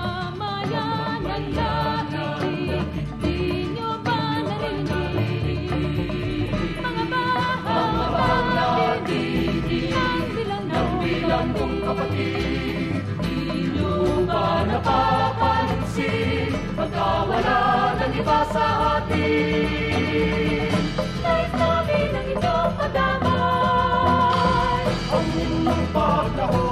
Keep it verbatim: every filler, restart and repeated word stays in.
Mamayan ng nakikinig, di nyo ba narinig? Mga bahang nakikinig, ang bilang kong kapatid. Di nyo ba napapansin, pagkawala ng iba sa atin? Nais namin ang inyong madamay, ang inyong pagkahon.